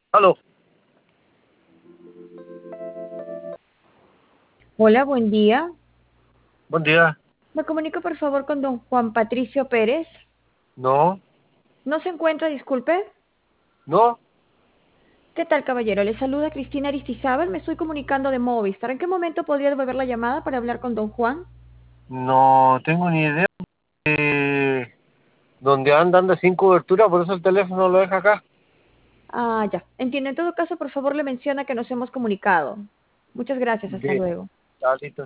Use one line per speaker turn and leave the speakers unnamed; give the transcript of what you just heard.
Aló,
Hola, buen día.
buen día.
Me comunico por favor con don Juan Patricio Pérez.
No,
¿No se encuentra, disculpe?
no,
¿Qué tal, caballero? Le saluda Cristina Aristizábal. Me estoy comunicando de Movistar. ¿En qué momento podría devolver la llamada para hablar con don Juan?
no tengo ni idea de dónde anda sin cobertura, por eso el teléfono lo deja acá.
Ah, ya. Entiendo. En todo caso, por favor, le menciona que nos hemos comunicado. Muchas gracias. Hasta
De,
luego.
ah, listo.